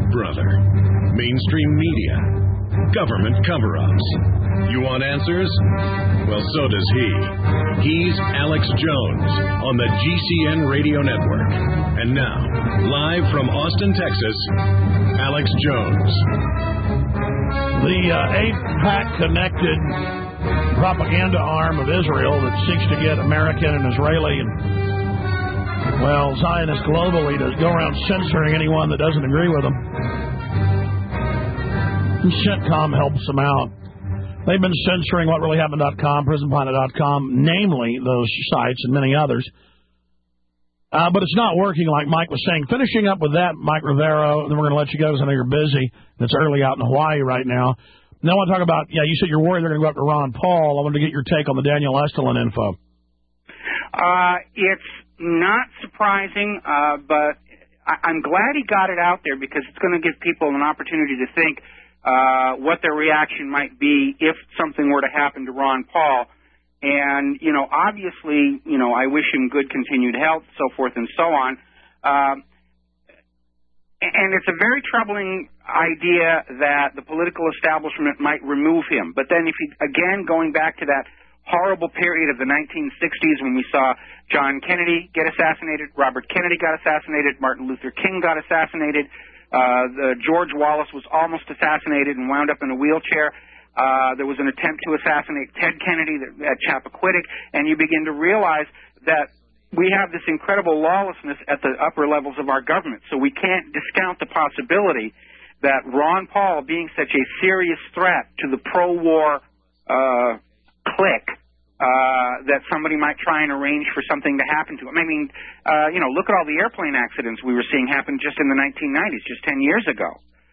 brother. Mainstream media. Government cover-ups. You want answers? Well, so does he. He's Alex Jones on the GCN Radio Network. And now, live from Austin, Texas, Alex Jones. The AIPAC-connected propaganda arm of Israel that seeks to get American and Israeli and, well, Zionists globally to go around censoring anyone that doesn't agree with them. And CENTCOM helps them out. They've been censoring WhatReallyHappened.com, PrisonPlanet.com, namely those sites and many others. But it's not working like Mike was saying. Finishing up with that, Mike Rivero, and then we're going to let you go because I know you're busy. It's early out in Hawaii right now. Now I want to talk about, you said you're worried they're going to go after Ron Paul. I wanted to get your take on the Daniel Estulin info. It's not surprising, but I'm glad he got it out there because it's going to give people an opportunity to think what their reaction might be if something were to happen to Ron Paul. And, obviously, I wish him good continued health, so forth and so on. And it's a very troubling idea that the political establishment might remove him. But then again, going back to that horrible period of the 1960s when we saw John Kennedy get assassinated, Robert Kennedy got assassinated, Martin Luther King got assassinated, George Wallace was almost assassinated and wound up in a wheelchair. There was an attempt to assassinate Ted Kennedy at Chappaquiddick, and you begin to realize that we have this incredible lawlessness at the upper levels of our government. So we can't discount the possibility that Ron Paul, being such a serious threat to the pro-war clique, that somebody might try and arrange for something to happen to him. I mean, look at all the airplane accidents we were seeing happen just in the 1990s, just 10 years ago.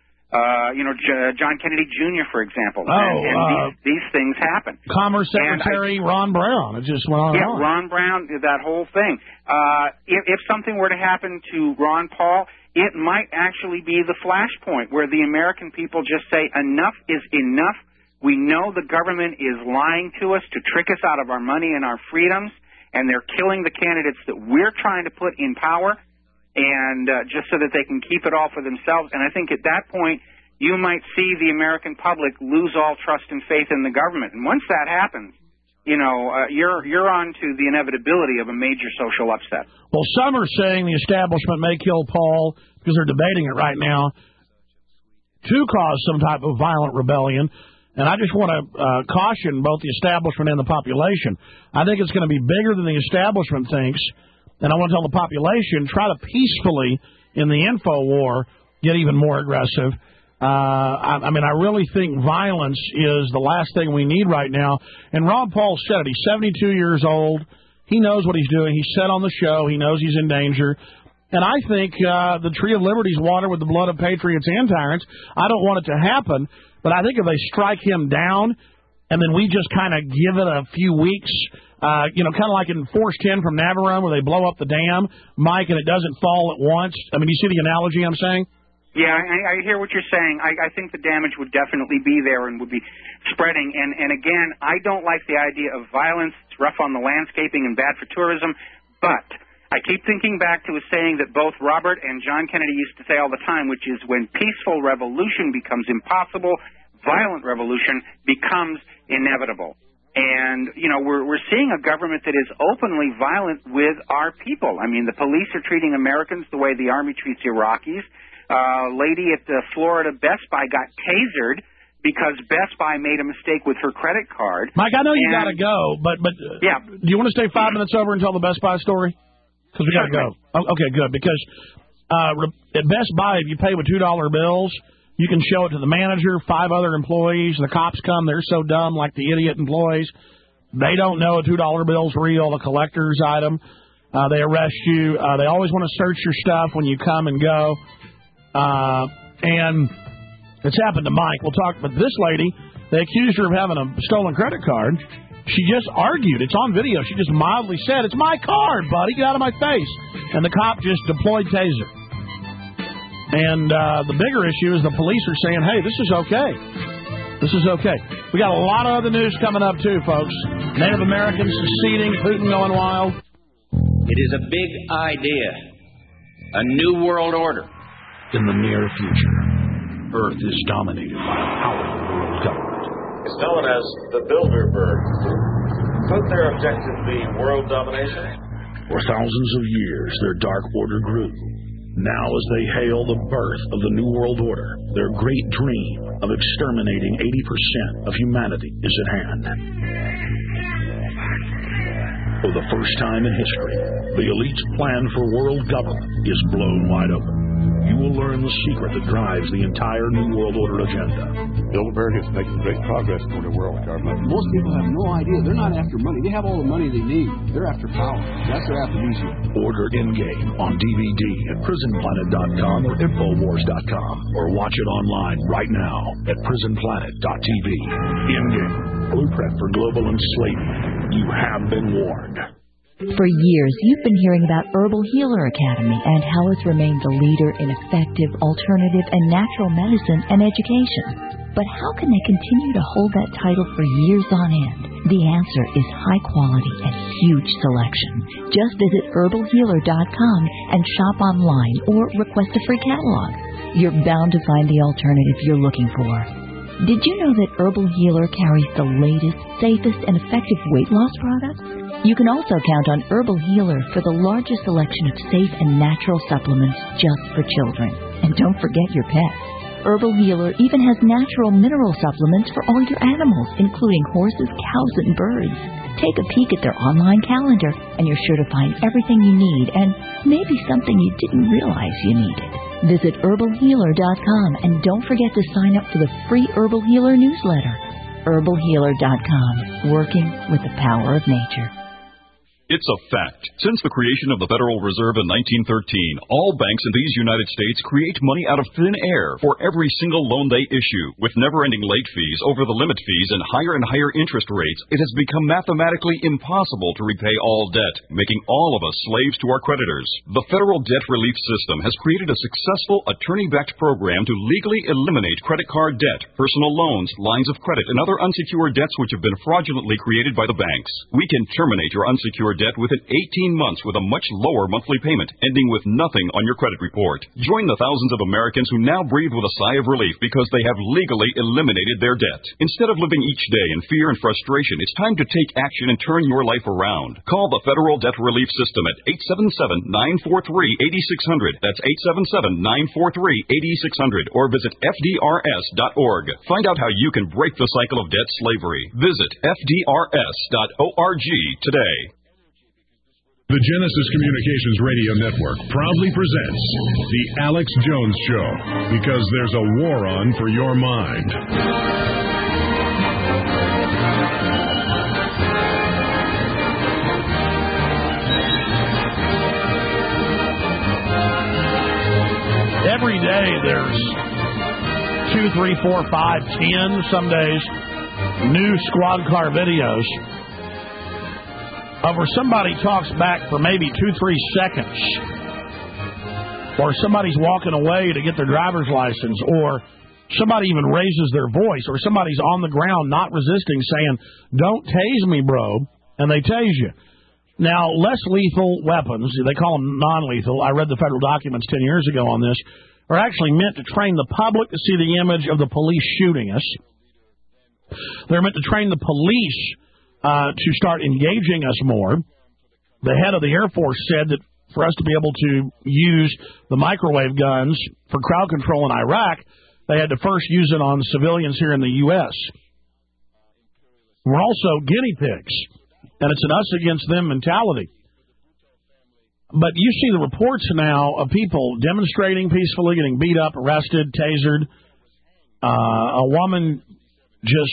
John Kennedy Jr., for example. These things happen. Commerce Secretary Ron Brown. It just went on and on. Ron Brown, that whole thing. If something were to happen to Ron Paul, it might actually be the flashpoint where the American people just say, enough is enough. We know the government is lying to us to trick us out of our money and our freedoms, and they're killing the candidates that we're trying to put in power. And just so that they can keep it all for themselves. And I think at that point, you might see the American public lose all trust and faith in the government. And once that happens, you're on to the inevitability of a major social upset. Well, some are saying the establishment may kill Paul, because they're debating it right now, to cause some type of violent rebellion. And I just want to caution both the establishment and the population. I think it's going to be bigger than the establishment thinks. And I want to tell the population, try to peacefully, in the info war, get even more aggressive. I really think violence is the last thing we need right now. And Ron Paul said it. He's 72 years old. He knows what he's doing. He said on the show he knows he's in danger. And I think the Tree of Liberty is watered with the blood of patriots and tyrants. I don't want it to happen, but I think if they strike him down and then we just kind of give it a few weeks, kind of like in Force 10 from Navarone where they blow up the dam, Mike, and it doesn't fall at once. I mean, you see the analogy I'm saying? Yeah, I hear what you're saying. I think the damage would definitely be there and would be spreading. And again, I don't like the idea of violence. It's rough on the landscaping and bad for tourism. But I keep thinking back to a saying that both Robert and John Kennedy used to say all the time, which is when peaceful revolution becomes impossible, violent revolution becomes inevitable. And, we're seeing a government that is openly violent with our people. I mean, the police are treating Americans the way the Army treats Iraqis. Lady at the Florida Best Buy got tasered because Best Buy made a mistake with her credit card. Mike, I know you got to go, but yeah. Do you want to stay 5 minutes over and tell the Best Buy story? Because we got to go. Okay, good. Because at Best Buy, if you pay with $2 bills, you can show it to the manager, 5 other employees. The cops come. They're so dumb, like the idiot employees. They don't know a $2 bill's real, a collector's item. They arrest you. They always want to search your stuff when you come and go. And it's happened to Mike. We'll talk. But this lady, they accused her of having a stolen credit card. She just argued. It's on video. She just mildly said, "It's my card, buddy. Get out of my face." And the cop just deployed taser. And the bigger issue is the police are saying, hey, this is okay. This is okay. We got a lot of other news coming up, too, folks. Native Americans seceding, Putin going wild. It is a big idea. A new world order. In the near future. Earth is dominated by a powerful world government. It's known as the Bilderberg Group. Could their objective be world domination? For thousands of years, their dark order grew. Now, as they hail the birth of the New World Order, their great dream of exterminating 80% of humanity is at hand. For the first time in history, the elite's plan for world government is blown wide open. You will learn the secret that drives the entire New World Order agenda. Bilderberg is making great progress toward a world government. Most people have no idea. They're not after money. They have all the money they need. They're after power. That's their aphrodisiac. Order Endgame on DVD at PrisonPlanet.com or Infowars.com, or watch it online right now at PrisonPlanet.tv. Endgame, blueprint for global enslavement. You have been warned. For years, you've been hearing about Herbal Healer Academy and how it's remained the leader in effective, alternative, and natural medicine and education. But how can they continue to hold that title for years on end? The answer is high quality and huge selection. Just visit herbalhealer.com and shop online or request a free catalog. You're bound to find the alternative you're looking for. Did you know that Herbal Healer carries the latest, safest, and effective weight loss products? You can also count on Herbal Healer for the largest selection of safe and natural supplements just for children. And don't forget your pets. Herbal Healer even has natural mineral supplements for all your animals, including horses, cows, and birds. Take a peek at their online calendar, and you're sure to find everything you need and maybe something you didn't realize you needed. Visit herbalhealer.com and don't forget to sign up for the free Herbal Healer newsletter. herbalhealer.com, working with the power of nature. It's a fact. Since the creation of the Federal Reserve in 1913, all banks in these United States create money out of thin air for every single loan they issue. With never-ending late fees, over-the-limit fees, and higher interest rates, it has become mathematically impossible to repay all debt, making all of us slaves to our creditors. The Federal Debt Relief System has created a successful attorney-backed program to legally eliminate credit card debt, personal loans, lines of credit, and other unsecured debts which have been fraudulently created by the banks. We can terminate your unsecured debt within 18 months with a much lower monthly payment, ending with nothing on your credit report. Join the thousands of Americans who now breathe with a sigh of relief because they have legally eliminated their debt. Instead of living each day in fear and frustration, it's time to take action and turn your life around. Call the Federal Debt Relief System at 877-943-8600. That's 877-943-8600. Or visit FDRS.org. Find out how you can break the cycle of debt slavery. Visit FDRS.org today. The Genesis Communications Radio Network proudly presents The Alex Jones Show, because there's a war on for your mind. Every day there's 2, 3, 4, 5, 10, some days, new squad car videos where somebody talks back for maybe 2-3 seconds, or somebody's walking away to get their driver's license, or somebody even raises their voice, or somebody's on the ground not resisting saying, "Don't tase me, bro," and they tase you. Now, less lethal weapons, they call them non-lethal, I read the federal documents 10 years ago on this, are actually meant to train the public to see the image of the police shooting us. They're meant to train the police to start engaging us more. The head of the Air Force said that for us to be able to use the microwave guns for crowd control in Iraq, they had to first use it on civilians here in the U.S. We're also guinea pigs, and it's an us against them mentality. But you see the reports now of people demonstrating peacefully, getting beat up, arrested, tasered. A woman just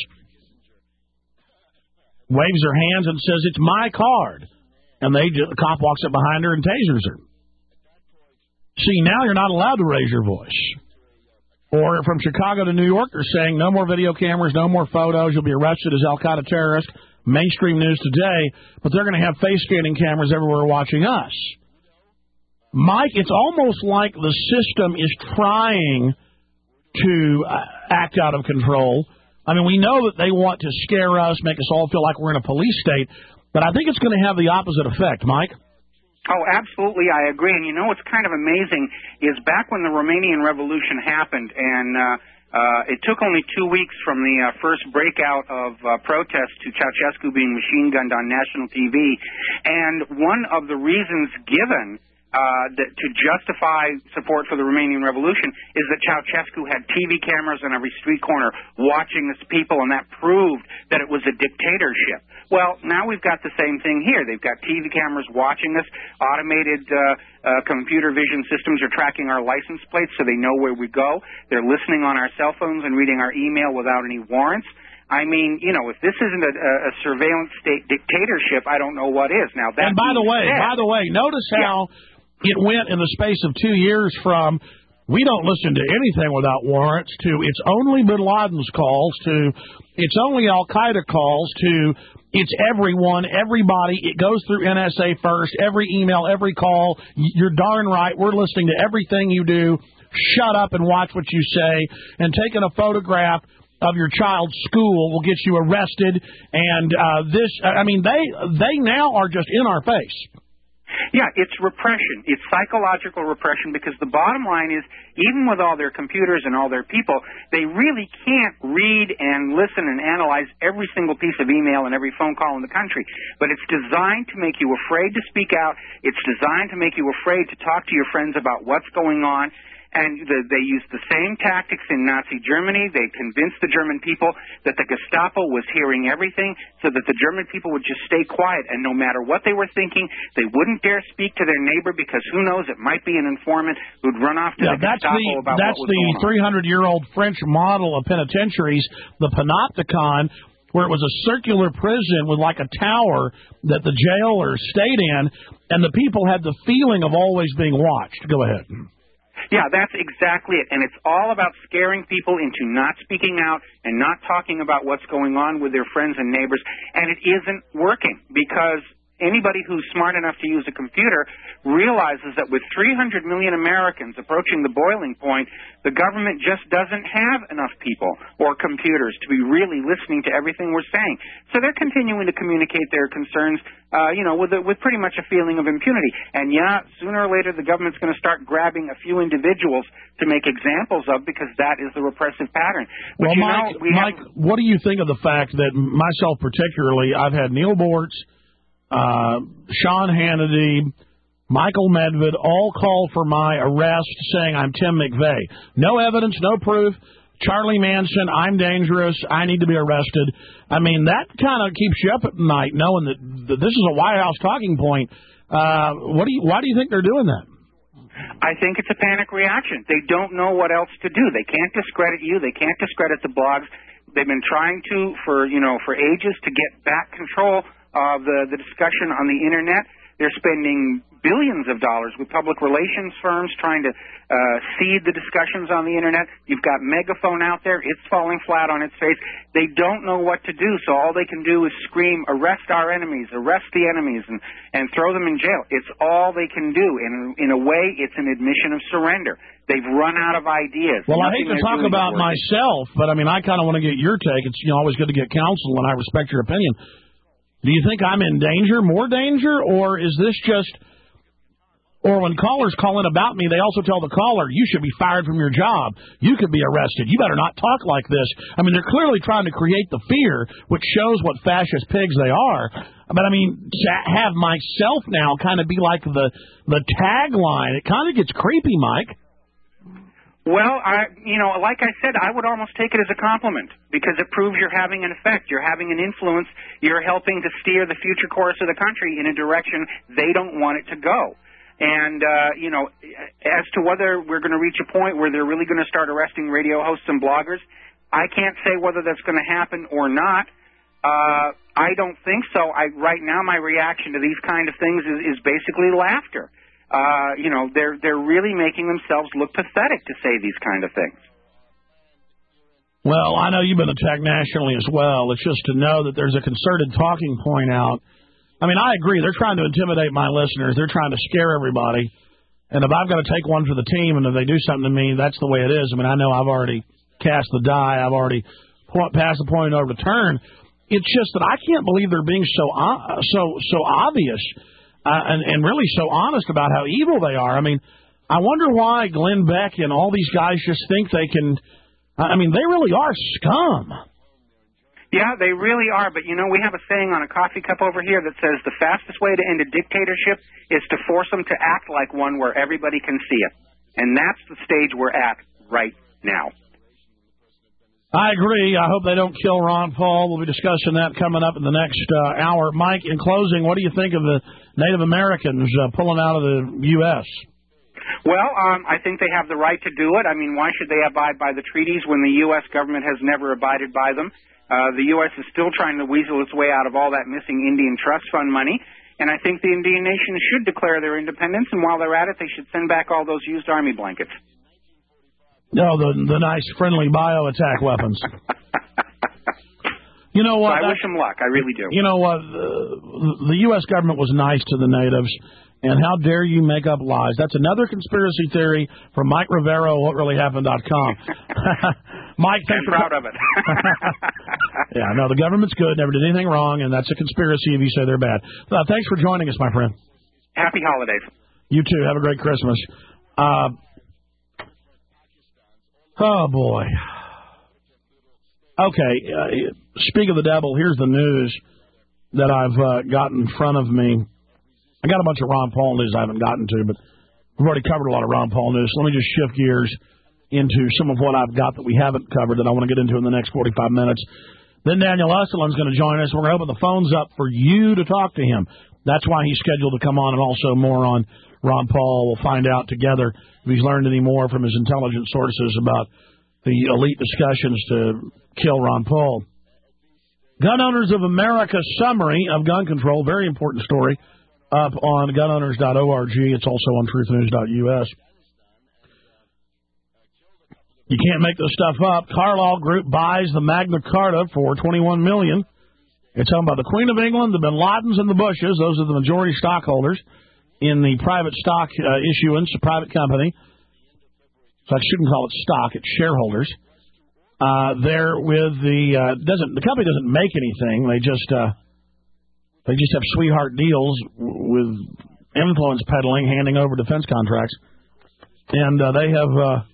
waves her hands and says, "It's my card." And the cop walks up behind her and tasers her. See, now you're not allowed to raise your voice. Or from Chicago to New York, they're saying no more video cameras, no more photos. You'll be arrested as Al-Qaeda terrorist. Mainstream news today. But they're going to have face scanning cameras everywhere watching us. Mike, it's almost like the system is trying to act out of control. I mean, we know that they want to scare us, make us all feel like we're in a police state, but I think it's going to have the opposite effect, Mike. Oh, absolutely, I agree. And you know what's kind of amazing is back when the Romanian Revolution happened and It took only 2 weeks from the first breakout of protests to Ceausescu being machine-gunned on national TV. And one of the reasons given to justify support for the Romanian Revolution is that Ceausescu had TV cameras on every street corner watching his people, and that proved that it was a dictatorship. Well, now we've got the same thing here. They've got TV cameras watching us. Automated computer vision systems are tracking our license plates so they know where we go. They're listening on our cell phones and reading our email without any warrants. I mean, you know, if this isn't a surveillance state dictatorship, I don't know what is. Now, that and by the way, notice how it went in the space of 2 years from we don't listen to anything without warrants to it's only bin Laden's calls to it's only Al-Qaeda calls to it's everyone, everybody. It goes through NSA first, every email, every call. You're darn right. We're listening to everything you do. Shut up and watch what you say. And taking a photograph of your child's school will get you arrested. And they now are just in our face. Yeah, it's repression. It's psychological repression because the bottom line is, even with all their computers and all their people, they really can't read and listen and analyze every single piece of email and every phone call in the country. But it's designed to make you afraid to speak out. It's designed to make you afraid to talk to your friends about what's going on. And they used the same tactics in Nazi Germany. They convinced the German people that the Gestapo was hearing everything so that the German people would just stay quiet. And no matter what they were thinking, they wouldn't dare speak to their neighbor because who knows, it might be an informant who'd run off to the Gestapo about what was going on. That's the 300-year-old French model of penitentiaries, the Panopticon, where it was a circular prison with like a tower that the jailers stayed in, and the people had the feeling of always being watched. Go ahead. Yeah, that's exactly it. And it's all about scaring people into not speaking out and not talking about what's going on with their friends and neighbors. And it isn't working because anybody who's smart enough to use a computer realizes that with 300 million Americans approaching the boiling point, the government just doesn't have enough people or computers to be really listening to everything we're saying. So they're continuing to communicate their concerns, with pretty much a feeling of impunity. And yeah, sooner or later the government's going to start grabbing a few individuals to make examples of because that is the repressive pattern. But Mike, what do you think of the fact that myself particularly, I've had Neil Bortz, Sean Hannity, Michael Medved all called for my arrest saying I'm Tim McVeigh. No evidence, no proof. Charlie Manson, I'm dangerous. I need to be arrested. I mean, that kind of keeps you up at night knowing that this is a White House talking point. Why do you think they're doing that? I think it's a panic reaction. They don't know what else to do. They can't discredit you. They can't discredit the blogs. They've been trying to for ages to get back control of the discussion on the Internet. They're spending billions of dollars with public relations firms trying to seed the discussions on the Internet. You've got Megaphone out there. It's falling flat on its face. They don't know what to do, so all they can do is scream, arrest our enemies, arrest the enemies, and throw them in jail. It's all they can do. And in a way, it's an admission of surrender. They've run out of ideas. Well, I hate to talk about myself, but, I mean, I kind of want to get your take. It's always good to get counsel, and I respect your opinion. Do you think I'm in danger, more danger, or is this just... Or when callers call in about me, they also tell the caller, you should be fired from your job. You could be arrested. You better not talk like this. I mean, they're clearly trying to create the fear, which shows what fascist pigs they are. But, I mean, to have myself now kind of be like the tagline, it kind of gets creepy, Mike. Well, like I said, I would almost take it as a compliment because it proves you're having an effect. You're having an influence. You're helping to steer the future course of the country in a direction they don't want it to go. And, as to whether we're going to reach a point where they're really going to start arresting radio hosts and bloggers, I can't say whether that's going to happen or not. I don't think so. Right now, my reaction to these kind of things is basically laughter. They're really making themselves look pathetic to say these kind of things. Well, I know you've been attacked nationally as well. It's just to know that there's a concerted talking point out. I mean, I agree. They're trying to intimidate my listeners. They're trying to scare everybody. And if I've got to take one for the team and if they do something to me, that's the way it is. I mean, I know I've already cast the die. I've already passed the point of return. It's just that I can't believe they're being so obvious and really so honest about how evil they are. I mean, I wonder why Glenn Beck and all these guys just think they can I mean, they really are scum. Yeah, they really are. But, you know, we have a saying on a coffee cup over here that says the fastest way to end a dictatorship is to force them to act like one where everybody can see it. And that's the stage we're at right now. I agree. I hope they don't kill Ron Paul. We'll be discussing that coming up in the next hour. Mike, in closing, what do you think of the Native Americans pulling out of the U.S.? Well, I think they have the right to do it. I mean, why should they abide by the treaties when the U.S. government has never abided by them? The U.S. is still trying to weasel its way out of all that missing Indian trust fund money. And I think the Indian nations should declare their independence. And while they're at it, they should send back all those used Army blankets. No, the nice, friendly bio-attack weapons. You know what? So I wish them luck. I really do. You know what? The U.S. government was nice to the natives, and how dare you make up lies? That's another conspiracy theory from Mike Rivero, WhatReallyHappened.com. Mike, thanks I'm proud of it. Yeah, no, the government's good, never did anything wrong, and that's a conspiracy if you say they're bad. Thanks for joining us, my friend. Happy holidays. You too. Have a great Christmas. Oh, boy. Okay, speak of the devil, here's the news that I've got in front of me. I got a bunch of Ron Paul news I haven't gotten to, but we've already covered a lot of Ron Paul news. So let me just shift gears into some of what I've got that we haven't covered that I want to get into in the next 45 minutes. Then Daniel Esselun's going to join us. We're going to open the phones up for you to talk to him. That's why he's scheduled to come on, and also more on Ron Paul. We'll find out together if he's learned any more from his intelligence sources about the elite discussions to kill Ron Paul. Gun Owners of America summary of gun control, very important story, up on gunowners.org. It's also on truthnews.us. You can't make this stuff up. Carlyle Group buys the Magna Carta for $21 million. It's owned by the Queen of England, the Bin Ladens, and the Bushes. Those are the majority stockholders in the private stock issuance, a private company. So I shouldn't call it stock; it's shareholders. They're with the company doesn't make anything. They just have sweetheart deals with influence peddling, handing over defense contracts, and they have.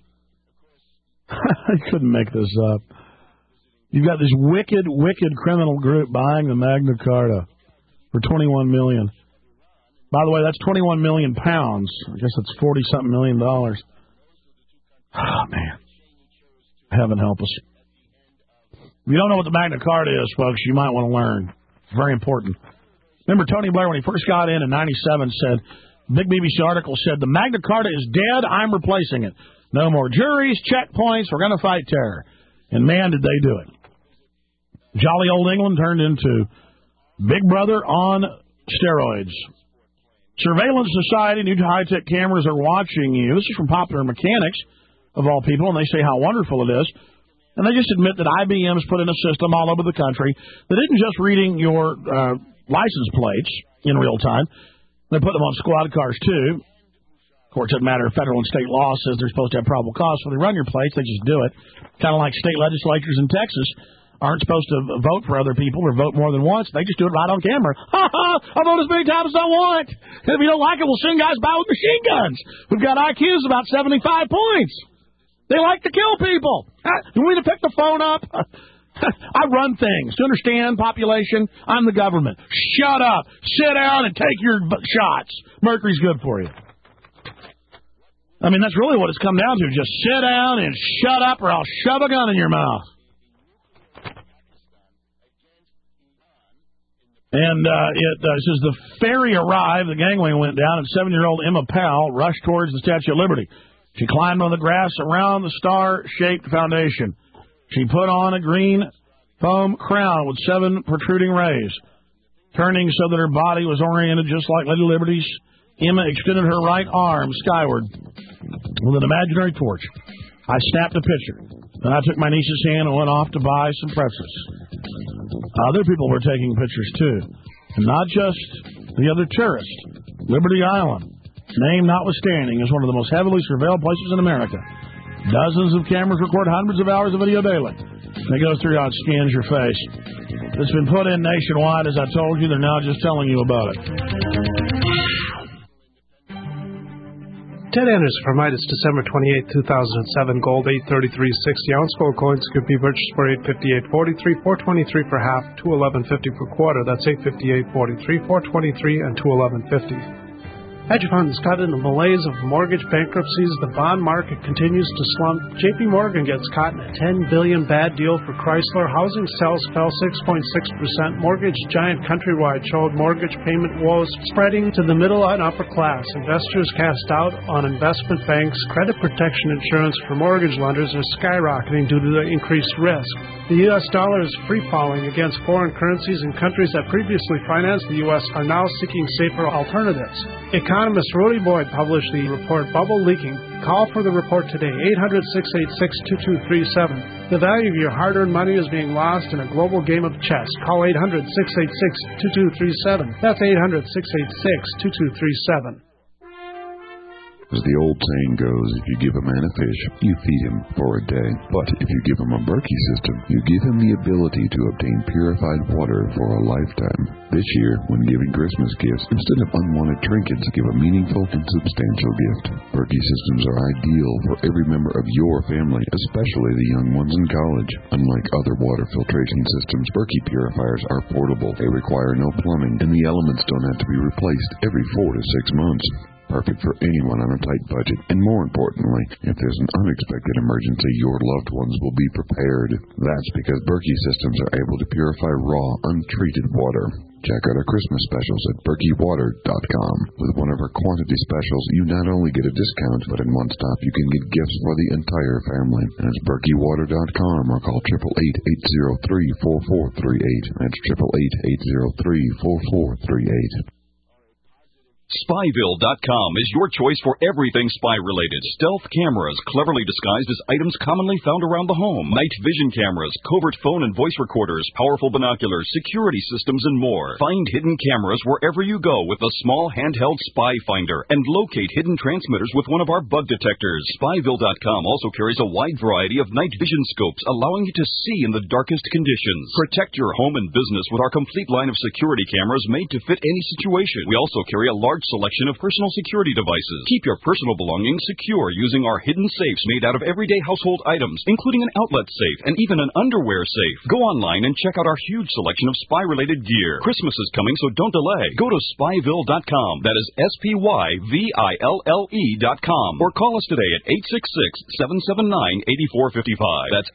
I couldn't make this up. You've got this wicked criminal group buying the Magna Carta for $21 million. By the way, that's 21 million pounds. I guess that's $40-something million. Oh, man. Heaven help us. If you don't know what the Magna Carta is, folks, you might want to learn. It's very important. Remember Tony Blair, when he first got in 97, said, big BBC article said, the Magna Carta is dead, I'm replacing it. No more juries, checkpoints, we're going to fight terror. And, man, did they do it. Jolly old England turned into Big Brother on steroids. Surveillance Society, new high-tech cameras are watching you. This is from Popular Mechanics, of all people, and they say how wonderful it is. And they just admit that IBM's put in a system all over the country that isn't just reading your license plates in real time. They put them on squad cars, too. Of course, it doesn't matter if federal and state law says they're supposed to have probable cause. So they run your plates, they just do it. Kind of like state legislatures in Texas aren't supposed to vote for other people or vote more than once. They just do it right on camera. Ha ha! I'll vote as many times as I want. And if you don't like it, we'll send guys by with machine guns. We've got IQs about 75 points. They like to kill people. You want me to pick the phone up? I run things. To understand population, I'm the government. Shut up. Sit down and take your shots. Mercury's good for you. I mean, that's really what it's come down to. Just sit down and shut up or I'll shove a gun in your mouth. And it says the ferry arrived, the gangway went down, and 7-year-old Emma Powell rushed towards the Statue of Liberty. She climbed on the grass around the star-shaped foundation. She put on a green foam crown with 7 protruding rays. Turning so that her body was oriented just like Lady Liberty's, Emma extended her right arm skyward with an imaginary torch. I snapped a picture. Then I took my niece's hand and went off to buy some pretzels. Other people were taking pictures, too. And not just the other tourists. Liberty Island, name notwithstanding, is one of the most heavily surveilled places in America. Dozens of cameras record hundreds of hours of video daily. And it goes through how it scans your face. It's been put in nationwide, as I told you. They're now just telling you about it. Ted Anderson from Midas, December 28, 2007. Gold 833.60 ounce. Gold coins could be purchased for $858.43, $423 for half, $211.50 per quarter. That's $858.43, $423, and $211.50. Hedge funds caught in the malaise of mortgage bankruptcies. The bond market continues to slump. J.P. Morgan gets caught in a $10 billion bad deal for Chrysler. Housing sales fell 6.6%. Mortgage giant Countrywide showed mortgage payment woes spreading to the middle and upper class. Investors cast doubt on investment banks. Credit protection insurance for mortgage lenders are skyrocketing due to the increased risk. The U.S. dollar is free-falling against foreign currencies, and countries that previously financed the U.S. are now seeking safer alternatives. Economist Rudy Boyd published the report Bubble Leaking. Call for the report today, 800-686-2237. The value of your hard-earned money is being lost in a global game of chess. Call 800-686-2237. That's 800-686-2237. As the old saying goes, if you give a man a fish, you feed him for a day. But if you give him a Berkey system, you give him the ability to obtain purified water for a lifetime. This year, when giving Christmas gifts, instead of unwanted trinkets, give a meaningful and substantial gift. Berkey systems are ideal for every member of your family, especially the young ones in college. Unlike other water filtration systems, Berkey purifiers are portable. They require no plumbing, and the elements don't have to be replaced every 4 to 6 months. Perfect for anyone on a tight budget. And more importantly, if there's an unexpected emergency, your loved ones will be prepared. That's because Berkey systems are able to purify raw, untreated water. Check out our Christmas specials at BerkeyWater.com. With one of our quantity specials, you not only get a discount, but in one stop you can get gifts for the entire family. That's BerkeyWater.com, or call 888-803-4438. That's 888-803-4438. Spyville.com is your choice for everything spy-related. Stealth cameras, cleverly disguised as items commonly found around the home. Night vision cameras, covert phone and voice recorders, powerful binoculars, security systems, and more. Find hidden cameras wherever you go with a small handheld spy finder, and locate hidden transmitters with one of our bug detectors. Spyville.com also carries a wide variety of night vision scopes, allowing you to see in the darkest conditions. Protect your home and business with our complete line of security cameras made to fit any situation. We also carry a large selection of personal security devices. Keep your personal belongings secure using our hidden safes made out of everyday household items, including an outlet safe and even an underwear safe. Go online and check out our huge selection of spy-related gear. Christmas is coming, so don't delay. Go to Spyville.com. That is SPYVILLE.com. Or call us today at 866-779-8455. That's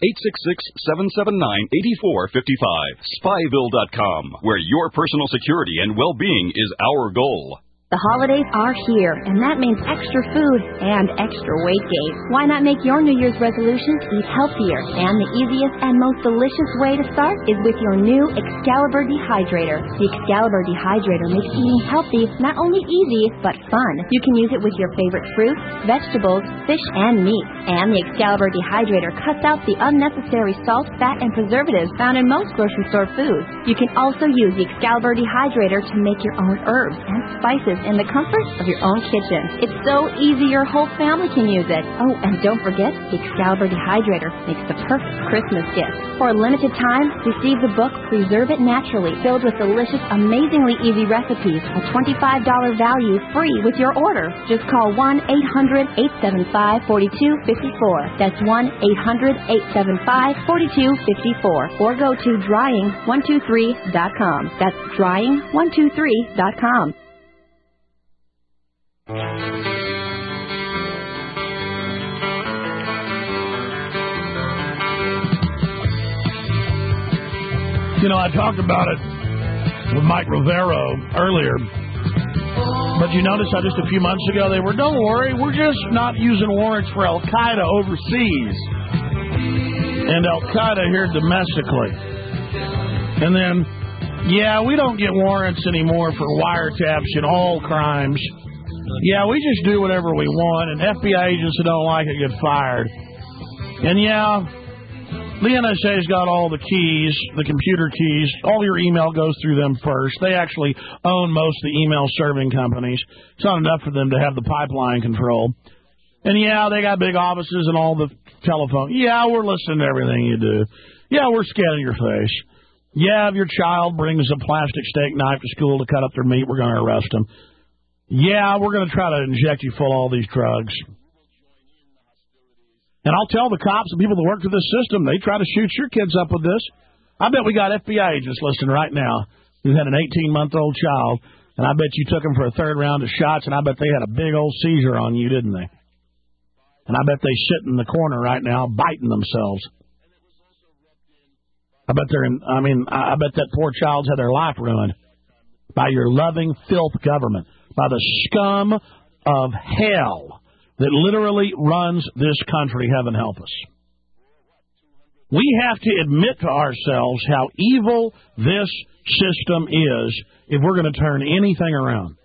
866-779-8455. Spyville.com, where your personal security and well-being is our goal. The holidays are here, and that means extra food and extra weight gain. Why not make your New Year's resolution eat healthier? And the easiest and most delicious way to start is with your new Excalibur Dehydrator. The Excalibur Dehydrator makes eating healthy not only easy, but fun. You can use it with your favorite fruits, vegetables, fish, and meat. And the Excalibur Dehydrator cuts out the unnecessary salt, fat, and preservatives found in most grocery store foods. You can also use the Excalibur Dehydrator to make your own herbs and spices in the comfort of your own kitchen. It's so easy your whole family can use it. Oh, and don't forget, the Excalibur Dehydrator makes the perfect Christmas gift. For a limited time, receive the book Preserve It Naturally, filled with delicious, amazingly easy recipes. A $25 value free with your order. Just call 1-800-875-4254. That's 1-800-875-4254. Or go to drying123.com. That's drying123.com. You know, I talked about it with Mike Rivero earlier, but you notice how just a few months ago they were, don't worry, we're just not using warrants for Al-Qaeda overseas and Al-Qaeda here domestically. And then, yeah, we don't get warrants anymore for wiretaps in all crimes. Yeah, we just do whatever we want, and FBI agents who don't like it get fired. And yeah, the NSA's got all the keys, the computer keys. All your email goes through them first. They actually own most of the email serving companies. It's not enough for them to have the pipeline control. And yeah, they got big offices and all the telephone. Yeah, we're listening to everything you do. Yeah, we're scanning your face. Yeah, if your child brings a plastic steak knife to school to cut up their meat, we're going to arrest them. Yeah, we're going to try to inject you full of all these drugs. And I'll tell the cops and people that work through this system, they try to shoot your kids up with this. I bet we got FBI agents listening right now who had an 18-month-old child, and I bet you took them for a third round of shots, and I bet they had a big old seizure on you, didn't they? And I bet they sit in the corner right now biting themselves. I bet I bet that poor child's had their life ruined by your loving filth government, by the scum of hell that literally runs this country. Heaven help us. We have to admit to ourselves how evil this system is if we're going to turn anything around.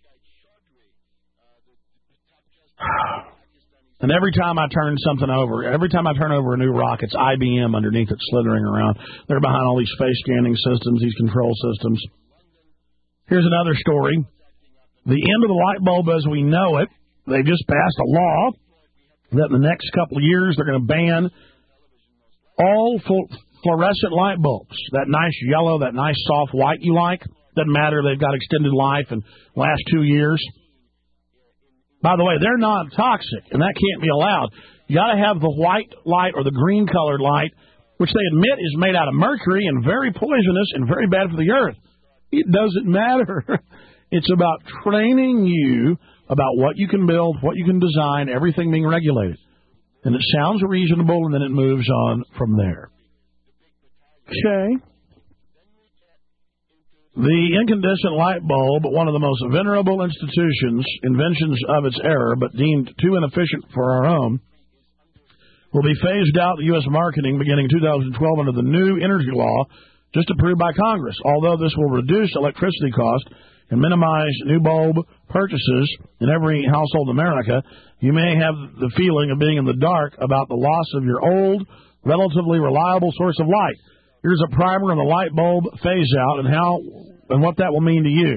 And every time I turn something over, every time I turn over a new rock, it's IBM underneath it slithering around. They're behind all these face scanning systems, these control systems. Here's another story. The end of the light bulb as we know it. They just passed a law that in the next couple of years they're going to ban all fluorescent light bulbs. That nice yellow, that nice soft white you like. Doesn't matter. They've got extended life and last 2 years. By the way, they're not toxic, and that can't be allowed. You got to have the white light or the green colored light, which they admit is made out of mercury and very poisonous and very bad for the earth. It doesn't matter. It's about training you about what you can build, what you can design, everything being regulated. And it sounds reasonable, and then it moves on from there. Okay. The incandescent light bulb, one of the most venerable inventions of its era, but deemed too inefficient for our own, will be phased out of U.S. marketing beginning 2012 under the new energy law just approved by Congress. Although this will reduce electricity costs and minimize new bulb purchases in every household in America, you may have the feeling of being in the dark about the loss of your old, relatively reliable source of light. Here's a primer on the light bulb phase-out and what that will mean to you.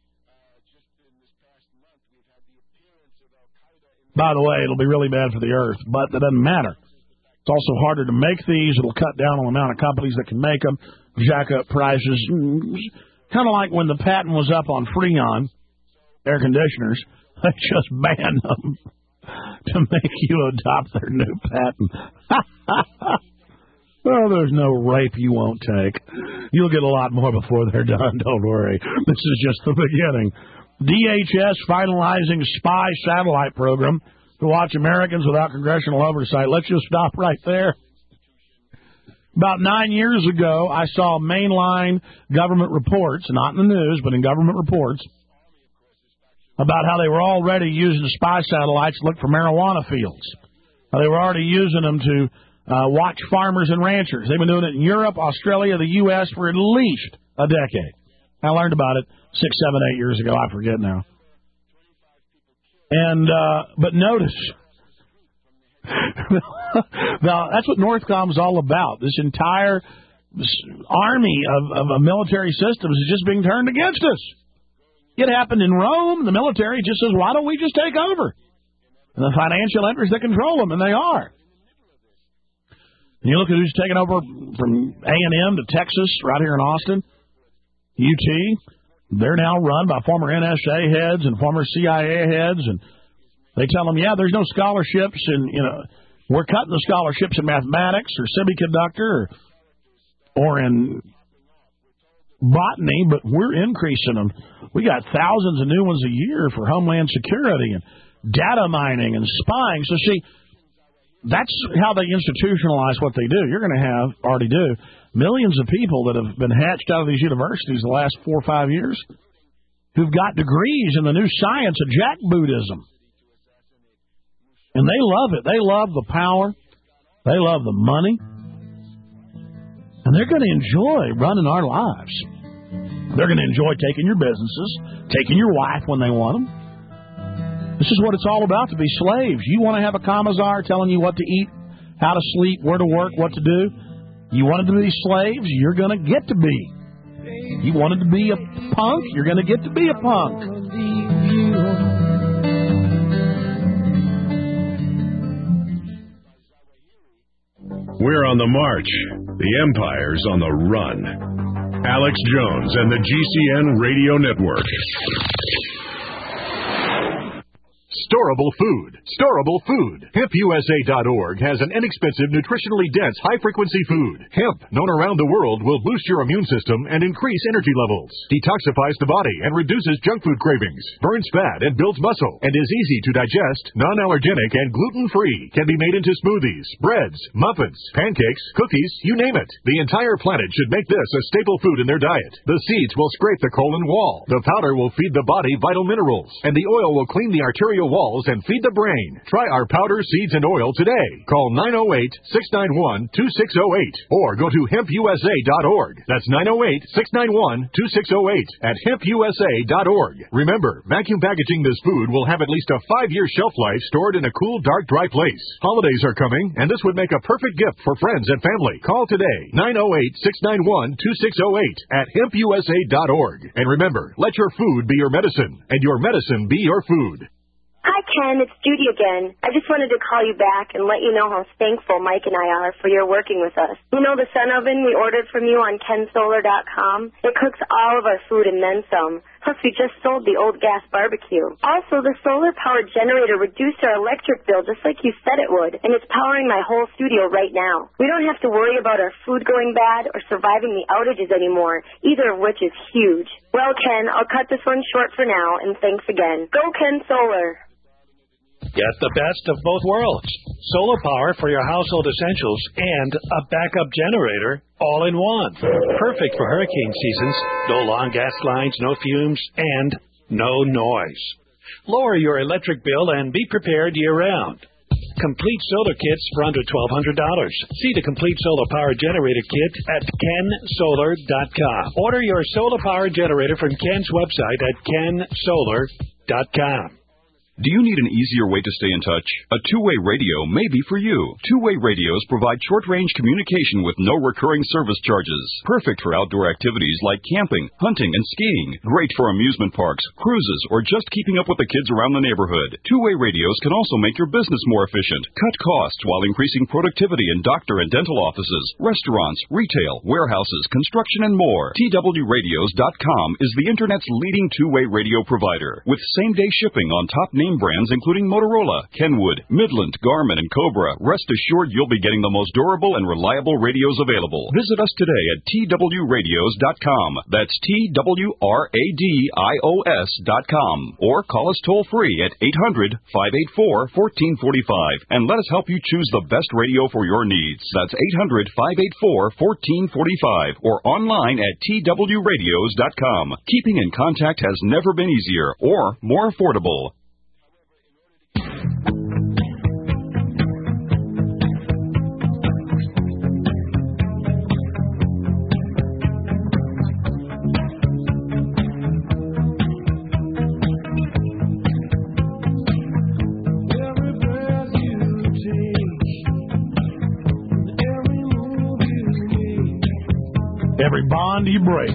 By the way, it'll be really bad for the earth, but that doesn't matter. It's also harder to make these. It'll cut down on the amount of companies that can make them, jack up prices. Kind of like when the patent was up on Freon air conditioners, they just banned them to make you adopt their new patent. Well, there's no rape you won't take. You'll get a lot more before they're done, don't worry. This is just the beginning. DHS finalizing spy satellite program to watch Americans without congressional oversight. Let's just stop right there. About 9 years ago, I saw mainline government reports, not in the news, but in government reports, about how they were already using spy satellites to look for marijuana fields. How they were already using them to watch farmers and ranchers. They've been doing it in Europe, Australia, the U.S. for at least a decade. I learned about it 6, 7, 8 years ago. I forget now. And but notice, now that's what Northcom is all about. This entire army of military systems is just being turned against us. It happened in Rome. The military just says, why don't we just take over? And the financial interests that control them, and they are. And you look at who's taken over from A&M to Texas, right here in Austin, UT. They're now run by former NSA heads and former CIA heads, and they tell them, yeah, there's no scholarships, and we're cutting the scholarships in mathematics or semiconductor or in botany, but we're increasing them. We got thousands of new ones a year for Homeland Security and data mining and spying. So see, that's how they institutionalize what they do. You're going to already do, millions of people that have been hatched out of these universities the last 4 or 5 years who've got degrees in the new science of jackbootism. And they love it. They love the power. They love the money. And they're going to enjoy running our lives. They're going to enjoy taking your businesses, taking your wife when they want them. This is what it's all about, to be slaves. You want to have a commissar telling you what to eat, how to sleep, where to work, what to do. You wanted to be slaves, you're going to get to be. You wanted to be a punk, you're going to get to be a punk. We're on the march. The empire's on the run. Alex Jones and the GCN Radio Network. storable food. Storable food. HempUSA.org has an inexpensive, nutritionally dense, high-frequency food. Hemp, known around the world, will boost your immune system and increase energy levels, detoxifies the body and reduces junk food cravings, burns fat and builds muscle, and is easy to digest, non-allergenic, and gluten-free. Can be made into smoothies, breads, muffins, pancakes, cookies, you name it. The entire planet should make this a staple food in their diet. The seeds will scrape the colon wall. The powder will feed the body vital minerals, and the oil will clean the arterial walls and feed the brain. Try our powder, seeds, and oil today. Call 908-691-2608 or go to hempusa.org. That's 908-691-2608 at hempusa.org. Remember, vacuum packaging this food will have at least a 5-year shelf life stored in a cool, dark, dry place. Holidays are coming, and this would make a perfect gift for friends and family. Call today, 908-691-2608 at hempusa.org. And remember, let your food be your medicine, and your medicine be your food. Hi, Ken. It's Judy again. I just wanted to call you back and let you know how thankful Mike and I are for your working with us. You know the sun oven we ordered from you on kensolar.com? It cooks all of our food and then some. Plus, we just sold the old gas barbecue. Also, the solar-powered generator reduced our electric bill just like you said it would, and it's powering my whole studio right now. We don't have to worry about our food going bad or surviving the outages anymore, either of which is huge. Well, Ken, I'll cut this one short for now, and thanks again. Go Ken Solar! Get the best of both worlds. Solar power for your household essentials and a backup generator all in one. Perfect for hurricane seasons. No long gas lines, no fumes, and no noise. Lower your electric bill and be prepared year-round. Complete solar kits for under $1,200. See the complete solar power generator kit at kensolar.com. Order your solar power generator from Ken's website at kensolar.com. Do you need an easier way to stay in touch? A two-way radio may be for you. Two-way radios provide short-range communication with no recurring service charges. Perfect for outdoor activities like camping, hunting, and skiing. Great for amusement parks, cruises, or just keeping up with the kids around the neighborhood. Two-way radios can also make your business more efficient. Cut costs while increasing productivity in doctor and dental offices, restaurants, retail, warehouses, construction, and more. TWRadios.com is the Internet's leading two-way radio provider. With same-day shipping on top name brands including Motorola, Kenwood, Midland, Garmin, and Cobra, rest assured you'll be getting the most durable and reliable radios available. Visit us today at TWRadios.com. That's TWRADIOS.com. Or call us toll-free at 800-584-1445 and let us help you choose the best radio for your needs. That's 800-584-1445 or online at TWRadios.com. Keeping in contact has never been easier or more affordable. Every bond you break.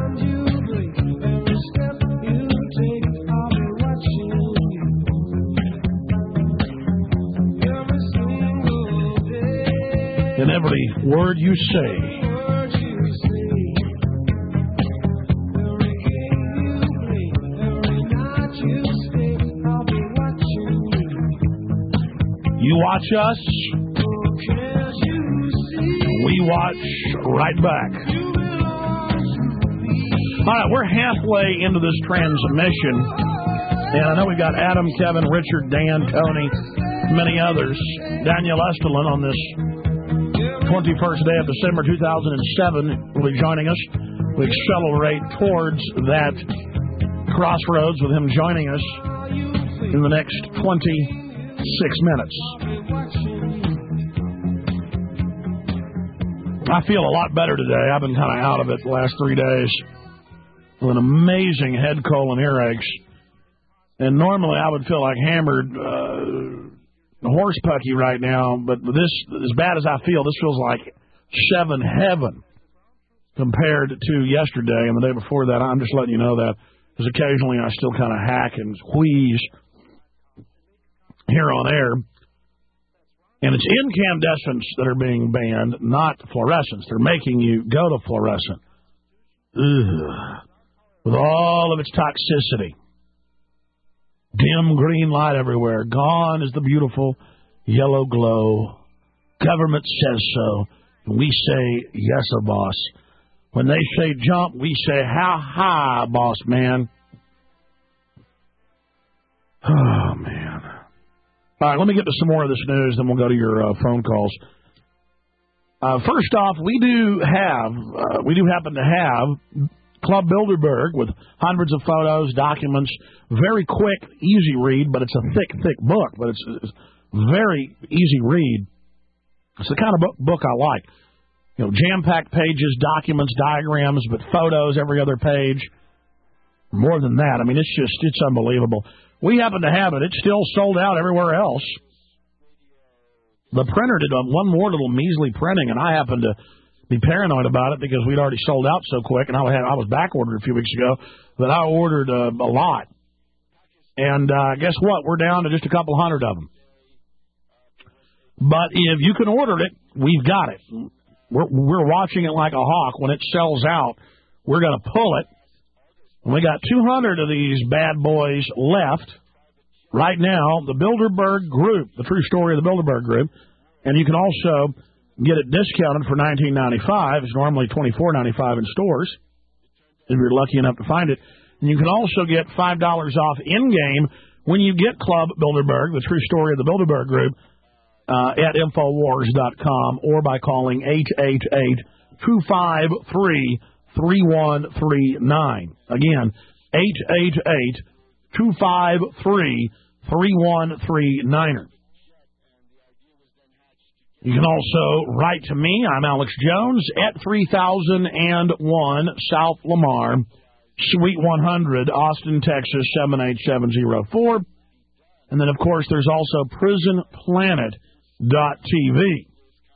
And every word you say. You watch us, we watch right back. All right, we're halfway into this transmission, and I know we've got Adam, Kevin, Richard, Dan, Tony, many others. Daniel Estelin on this 21st day of December 2007 will be joining us. We accelerate towards that crossroads with him joining us in the next 26 minutes. I feel a lot better today. I've been kind of out of it the last 3 days with an amazing head cold and earaches. And normally I would feel like hammered horse pucky right now, but this, as bad as I feel, this feels like 7 heaven compared to yesterday and the day before that. I'm just letting you know that, because occasionally I still kind of hack and wheeze here on air. And it's incandescents that are being banned, not fluorescents. They're making you go to fluorescent. Ugh. With all of its toxicity. Dim green light everywhere. Gone is the beautiful yellow glow. Government says so. We say, yes, boss. When they say jump, we say, how high, boss man. Oh, man. All right, let me get to some more of this news, then we'll go to your phone calls. First off, we do happen to have Club Bilderberg with hundreds of photos, documents, very quick, easy read, but it's a thick book, but it's very easy read. It's the kind of book I like. You know, jam-packed pages, documents, diagrams, but photos every other page. More than that, I mean, it's unbelievable. We happen to have it. It's still sold out everywhere else. The printer did one more little measly printing, and I happened to be paranoid about it because we'd already sold out so quick, and I was back ordered a few weeks ago that I ordered a lot. And guess what? We're down to just a couple hundred of them. But if you can order it, we've got it. We're watching it like a hawk. When it sells out, we're going to pull it. And we got 200 of these bad boys left right now. The Bilderberg Group, the true story of the Bilderberg Group. And you can also get it discounted for $19.95. It's normally $24.95 in stores, if you're lucky enough to find it. And you can also get $5 off in-game when you get Club Bilderberg, the true story of the Bilderberg Group, at Infowars.com or by calling 888-253-3139. Again, 888-253-3139. You can also write to me. I'm Alex Jones at 3001 South Lamar, Suite 100, Austin, Texas, 78704. And then, of course, there's also PrisonPlanet.tv.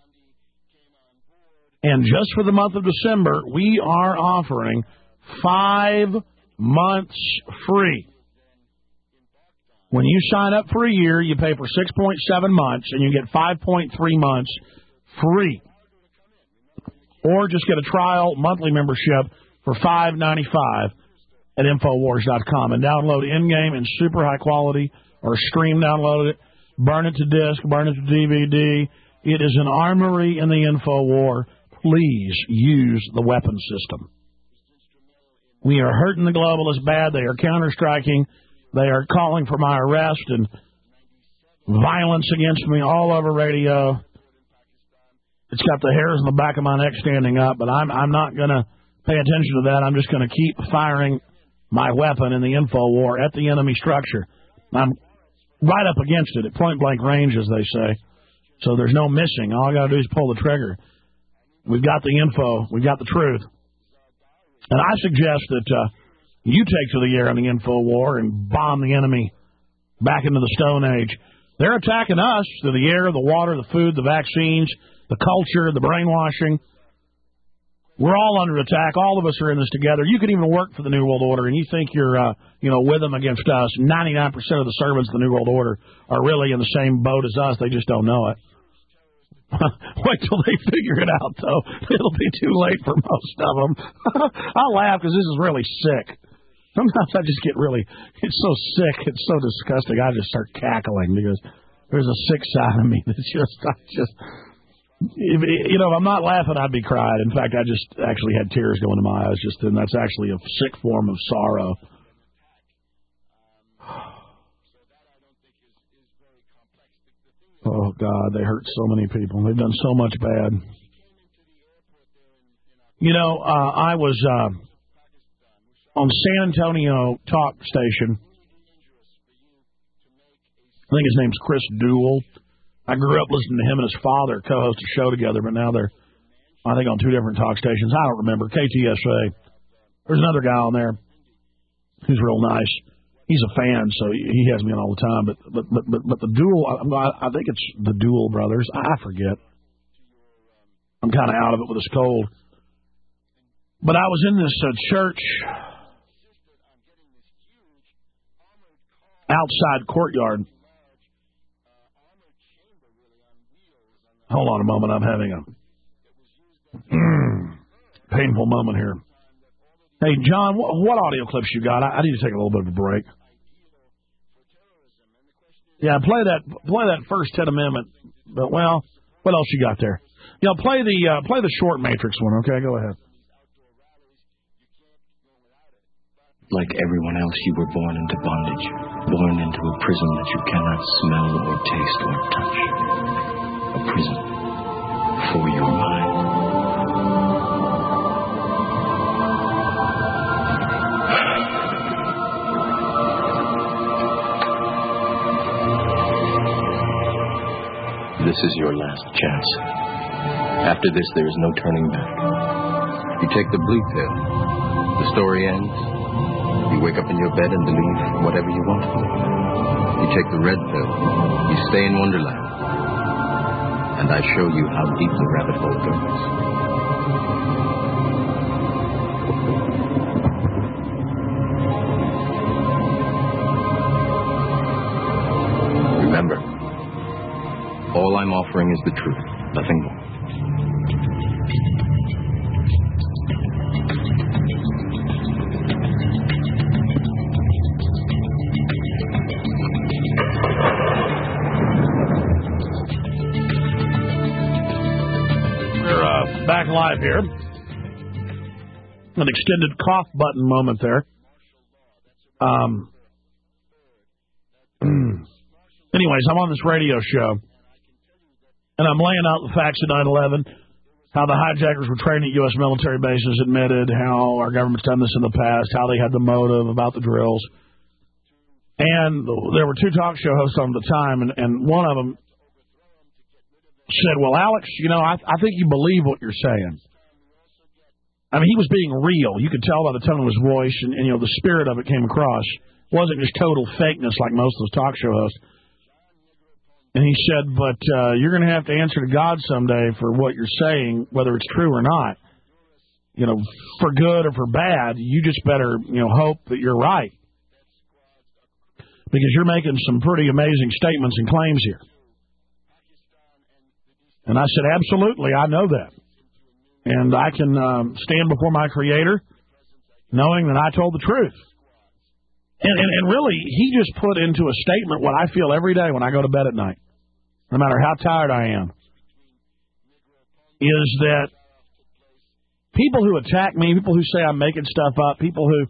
And just for the month of December, we are offering 5 months free. When you sign up for a year, you pay for 6.7 months, and you get 5.3 months free. Or just get a trial monthly membership for $5.95 at Infowars.com. And download in-game in super high quality, or stream download it, burn it to disc, burn it to DVD. It is an armory in the InfoWar. Please use the weapon system. We are hurting the globalists bad. They are counter-striking. They are calling for my arrest and violence against me all over radio. It's got the hairs on the back of my neck standing up, but I'm not going to pay attention to that. I'm just going to keep firing my weapon in the InfoWar at the enemy structure. I'm right up against it at point-blank range, as they say. So there's no missing. All I got to do is pull the trigger. We've got the info. We've got the truth. And I suggest that you take to the air in the InfoWar and bomb the enemy back into the Stone Age. They're attacking us through the air, the water, the food, the vaccines, the culture, the brainwashing. We're all under attack. All of us are in this together. You could even work for the New World Order, and you think you're, with them against us. 99% of the servants of the New World Order are really in the same boat as us. They just don't know it. Wait till they figure it out, though. It'll be too late for most of them. I laugh because this is really sick. Sometimes I just get it's so sick, it's so disgusting, I just start cackling because there's a sick side of me that's if I'm not laughing, I'd be crying. In fact, I just actually had tears going to my eyes and that's actually a sick form of sorrow. Oh, God, they hurt so many people. They've done so much bad. I was on San Antonio talk station. I think his name's Chris Duell. I grew up listening to him and his father co-host a show together, but now they're, I think, on 2 different talk stations. I don't remember. KTSA. There's another guy on there who's real nice. He's a fan, so he has me on all the time. But the Duell, I think it's the Duell brothers. I forget. I'm kind of out of it with this cold. But I was in this church outside courtyard. Hold on a moment. I'm having a painful moment here. Hey, John, what audio clips you got? I need to take a little bit of a break. Yeah, play that first 10 Amendment. But, well, what else you got there? Play the short Matrix one, okay? Go ahead. Like everyone else, you were born into bondage, born into a prison that you cannot smell or taste or touch. A prison for your mind. This is your last chance. After this, there is no turning back. You take the blue pill. The story ends. You wake up in your bed and believe whatever you want to. You take the red pill. You stay in Wonderland. And I show you how deep the rabbit hole goes. Remember, all I'm offering is the truth, nothing more. Back live here. An extended cough button moment there. Anyways, I'm on this radio show, and I'm laying out the facts of 9/11, how the hijackers were trained at U.S. military bases, admitted, how our government's done this in the past, how they had the motive, about the drills. And there were two talk show hosts on the time, and one of them said, well, Alex, I think you believe what you're saying. I mean, he was being real. You could tell by the tone of his voice, and the spirit of it came across. It wasn't just total fakeness like most of those talk show hosts. And he said, but you're going to have to answer to God someday for what you're saying, whether it's true or not. For good or for bad, you just better, hope that you're right. Because you're making some pretty amazing statements and claims here. And I said, absolutely, I know that. And I can stand before my Creator knowing that I told the truth. And really, he just put into a statement what I feel every day when I go to bed at night, no matter how tired I am, is that people who attack me, people who say I'm making stuff up, people who,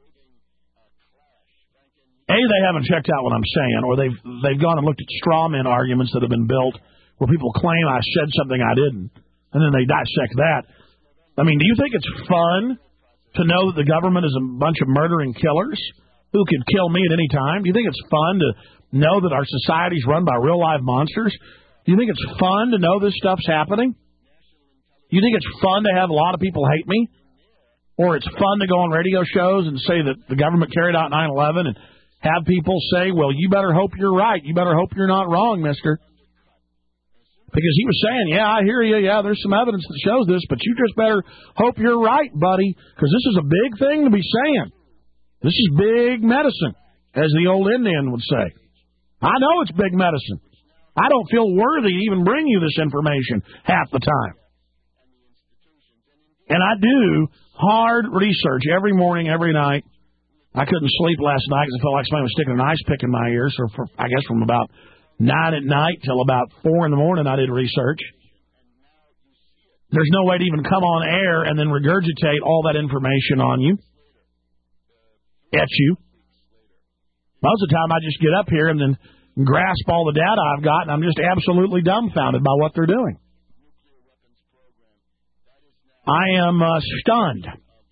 A, they haven't checked out what I'm saying, or they've gone and looked at straw man arguments that have been built where people claim I said something I didn't, and then they dissect that. I mean, do you think it's fun to know that the government is a bunch of murdering killers who could kill me at any time? Do you think it's fun to know that our society's run by real live monsters? Do you think it's fun to know this stuff's happening? Do you think it's fun to have a lot of people hate me? Or it's fun to go on radio shows and say that the government carried out 9/11 and have people say, well, you better hope you're right. You better hope you're not wrong, mister. Because he was saying, yeah, I hear you. Yeah, there's some evidence that shows this, but you just better hope you're right, buddy, because this is a big thing to be saying. This is big medicine, as the old Indian would say. I know it's big medicine. I don't feel worthy to even bring you this information half the time. And I do hard research every morning, every night. I couldn't sleep last night because I felt like somebody was sticking an ice pick in my ear. So I guess from about 9 at night till about 4 in the morning, I did research. There's no way to even come on air and then regurgitate all that information on you, at you. Most of the time, I just get up here and then grasp all the data I've got, and I'm just absolutely dumbfounded by what they're doing. I am stunned.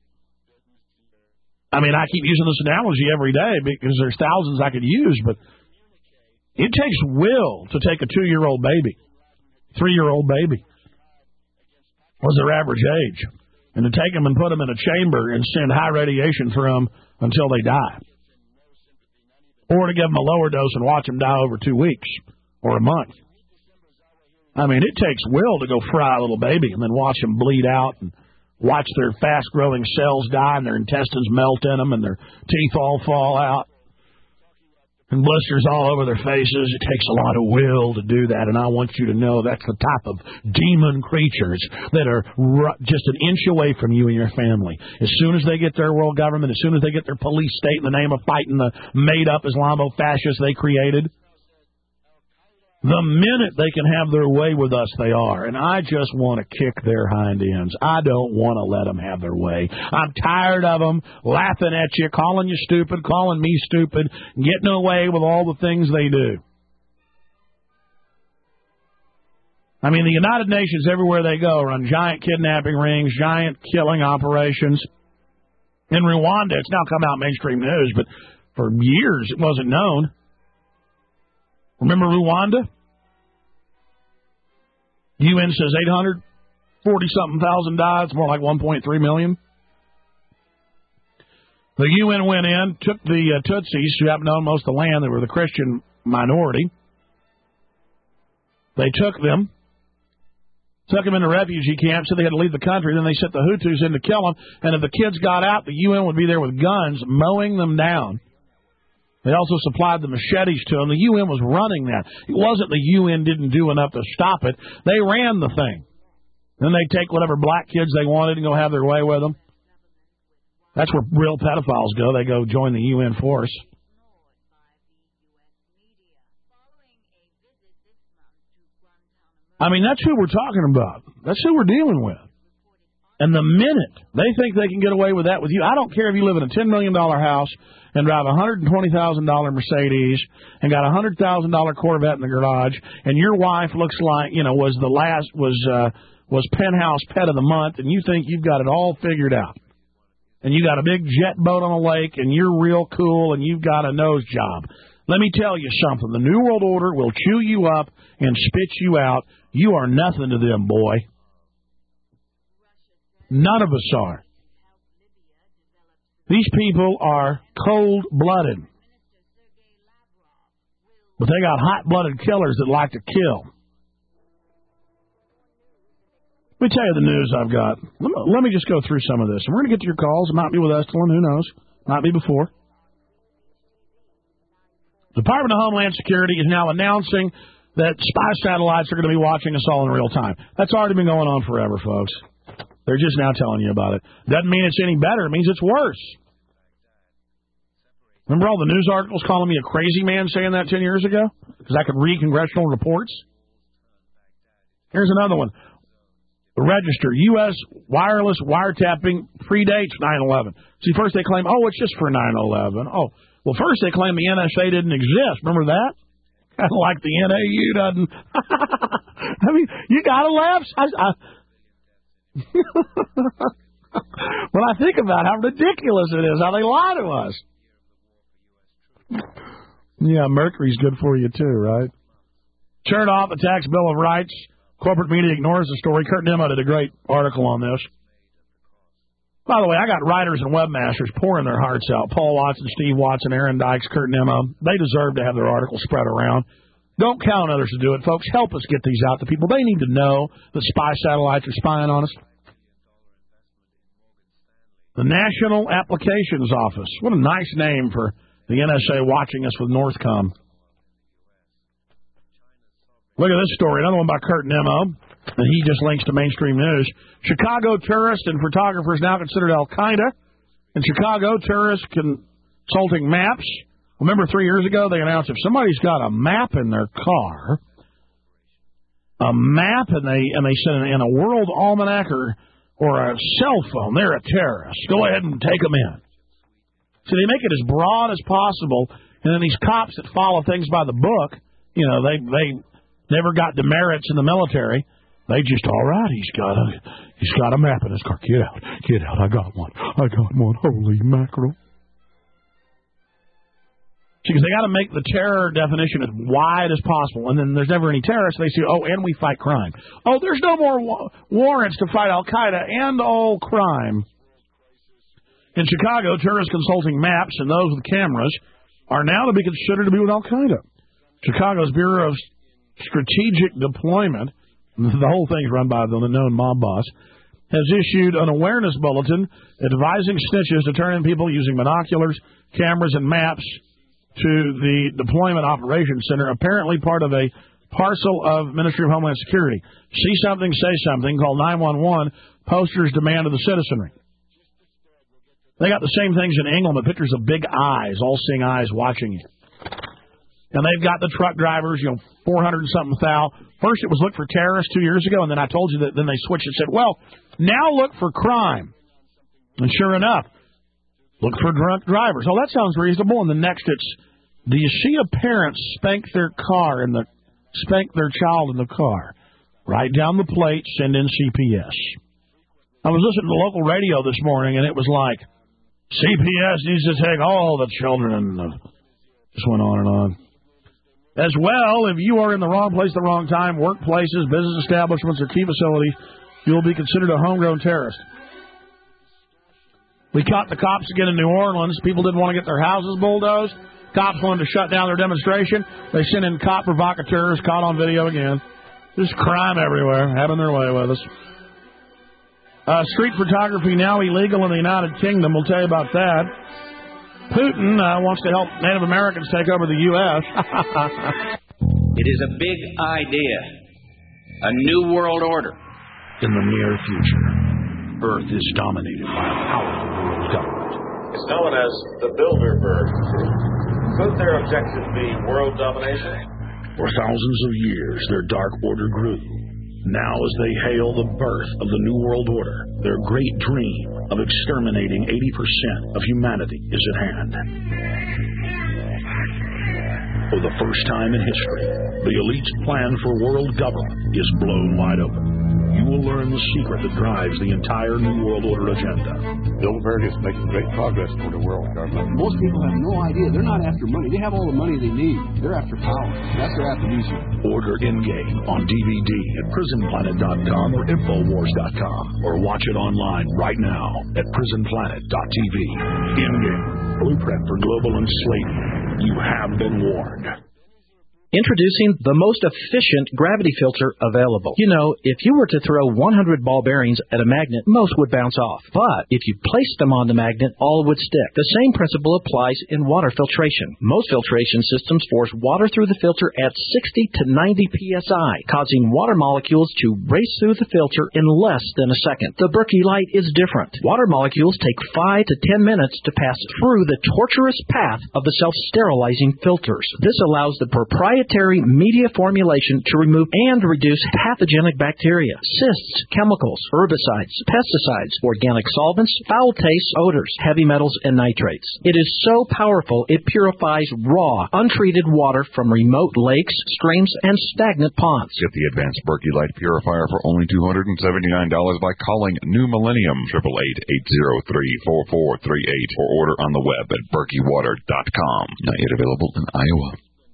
I mean, I keep using this analogy every day because there's thousands I could use, but it takes will to take a 2-year-old baby, 3-year-old baby. What's their average age? And to take them and put them in a chamber and send high radiation through them until they die. Or to give them a lower dose and watch them die over 2 weeks or a month. I mean, it takes will to go fry a little baby and then watch them bleed out and watch their fast-growing cells die and their intestines melt in them and their teeth all fall out and blisters all over their faces. It takes a lot of will to do that, and I want you to know that's the type of demon creatures that are just an inch away from you and your family. As soon as they get their world government, as soon as they get their police state in the name of fighting the made-up Islamo-fascists they created, The minute they can have their way with us, they are. And I just want to kick their hind ends. I don't want to let them have their way. I'm tired of them laughing at you, calling you stupid, calling me stupid, getting away with all the things they do. I mean, the United Nations, everywhere they go, run giant kidnapping rings, giant killing operations. In Rwanda, it's now come out mainstream news, but for years it wasn't known. Remember Rwanda? UN says 840-something thousand died. It's more like 1.3 million. The UN went in, took the Tutsis, who happened to own most of the land. They were the Christian minority. They took them into refugee camps, so they had to leave the country. Then they sent the Hutus in to kill them. And if the kids got out, the UN would be there with guns, mowing them down. They also supplied the machetes to them. The UN was running that. It wasn't the UN didn't do enough to stop it. They ran the thing. Then they take whatever black kids they wanted and go have their way with them. That's where real pedophiles go. They go join the UN force. I mean, that's who we're talking about. That's who we're dealing with. And the minute they think they can get away with that with you, I don't care if you live in a $10 million house and drive a $120,000 Mercedes and got a $100,000 Corvette in the garage, and your wife looks like, was penthouse pet of the month, and you think you've got it all figured out. And you got a big jet boat on a lake, and you're real cool, and you've got a nose job. Let me tell you something. The New World Order will chew you up and spit you out. You are nothing to them, boy. None of us are. These people are cold-blooded. But they got hot-blooded killers that like to kill. Let me tell you the news I've got. Let me just go through some of this. And we're going to get to your calls. It might be with Estlin. Who knows? Might be before. The Department of Homeland Security is now announcing that spy satellites are going to be watching us all in real time. That's already been going on forever, folks. They're just now telling you about it. Doesn't mean it's any better. It means it's worse. Remember all the news articles calling me a crazy man saying that 10 years ago? Because I could read congressional reports? Here's another one. The Register, U.S. wireless wiretapping predates 9/11. See, first they claim, it's just for 9/11. Oh, well, first they claim the NSA didn't exist. Remember that? Kind of like the NAU doesn't. I mean, you got to laugh. When I think about how ridiculous it is, how they lie to us. Yeah, mercury's good for you too, right? Chernoff attacks Bill of Rights. Corporate media ignores the story. Kurt Nimmo did a great article on this. By the way, I got writers and webmasters pouring their hearts out. Paul Watson, Steve Watson, Aaron Dykes, Kurt Nimmo. They deserve to have their articles spread around. Don't count on others to do it, folks. Help us get these out to people. They need to know that spy satellites are spying on us. The National Applications Office. What a nice name for the NSA watching us with Northcom. Look at this story. Another one by Kurt Nimmo. And he just links to mainstream news. Chicago tourists and photographers now considered Al-Qaeda. In Chicago, tourists consulting maps. Remember 3 years ago they announced if somebody's got a map in their car, and they said in a world almanac or a cell phone, they're a terrorist. Go ahead and take them in. So they make it as broad as possible, and then these cops that follow things by the book, they never got demerits in the military. They just, all right, he's got a map in his car. Get out, I got one. Holy mackerel. Because they got to make the terror definition as wide as possible, and then there's never any terrorists. They say, and we fight crime. There's no more warrants to fight Al-Qaeda and all crime. In Chicago, tourists consulting maps and those with cameras are now to be considered to be with Al-Qaeda. Chicago's Bureau of Strategic Deployment, the whole thing's run by the known mob boss, has issued an awareness bulletin advising snitches to turn in people using binoculars, cameras, and maps to the Deployment Operations Center, apparently part of a parcel of Ministry of Homeland Security. See something, say something, call 911, posters demand of the citizenry. They got the same things in England, but pictures of big eyes, all-seeing eyes watching you. And they've got the truck drivers, 400-something thou. First it was look for terrorists 2 years ago, and then I told you that then they switched and said, well, now look for crime. And sure enough, look for drunk drivers. Oh, that sounds reasonable. And the next it's, do you see a parent spank their child in the car? Write down the plate, send in CPS. I was listening to local radio this morning, and it was like, CPS needs to take all the children. Just went on and on. As well, if you are in the wrong place at the wrong time, workplaces, business establishments, or key facilities, you will be considered a homegrown terrorist. We caught the cops again in New Orleans. People didn't want to get their houses bulldozed. Cops wanted to shut down their demonstration. They sent in cop provocateurs, caught on video again. There's crime everywhere, having their way with us. Street photography now illegal in the United Kingdom. We'll tell you about that. Putin wants to help Native Americans take over the U.S. It is a big idea. A new world order. In the near future, Earth is dominated by a powerful world government. It's known as the Bilderberg Group. Could their objective be world domination? For thousands of years, their dark order grew. Now, as they hail the birth of the New World Order, their great dream of exterminating 80% of humanity is at hand. For the first time in history, the elite's plan for world government is blown wide open. You will learn the secret that drives the entire New World Order agenda. Bilderberg is making great progress toward a world government. Most people have no idea. They're not after money. They have all the money they need. They're after power. That's their aphrodisiac. Order In-Game on DVD at PrisonPlanet.com or Infowars.com, or watch it online right now at PrisonPlanet.tv. In-Game, blueprint for global enslavement. You have been warned. Introducing the most efficient gravity filter available. You know, if you were to throw 100 ball bearings at a magnet, most would bounce off. But if you placed them on the magnet, all would stick. The same principle applies in water filtration. Most filtration systems force water through the filter at 60 to 90 psi, causing water molecules to race through the filter in less than a second. The Berkey Light is different. Water molecules take 5 to 10 minutes to pass through the tortuous path of the self-sterilizing filters. This allows the proprietary media formulation to remove and reduce pathogenic bacteria, cysts, chemicals, herbicides, pesticides, organic solvents, foul tastes, odors, heavy metals, and nitrates. It is so powerful it purifies raw, untreated water from remote lakes, streams, and stagnant ponds. Get the advanced Berkey Light Purifier for only $279 by calling New Millennium 888-803-4438 or order on the web at berkeywater.com. Not yet available in Iowa.